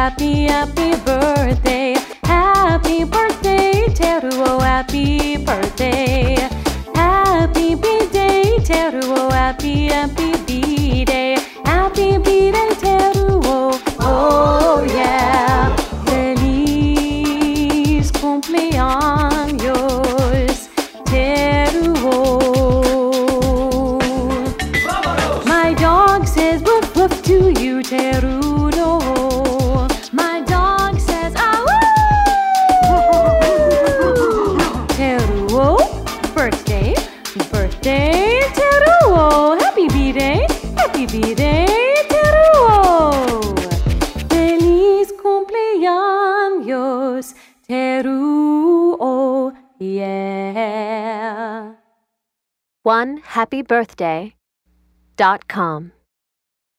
happy, happy birthday. Happy birthday, Teruo, happy birthday. Happy B-Day, Teruo, happy, happy B-Day. Happy B-Day, Teruo, oh yeah. Feliz cumpleaños, Teruo. My dog says woof woof to you, Teruo. My dog says ah woo. Teruo, birthday, birthday, Teruo. Happy B-Day, happy B-Day, Teruo. Feliz cumpleaños, Teruo, yeah. OneHappyBirthday.com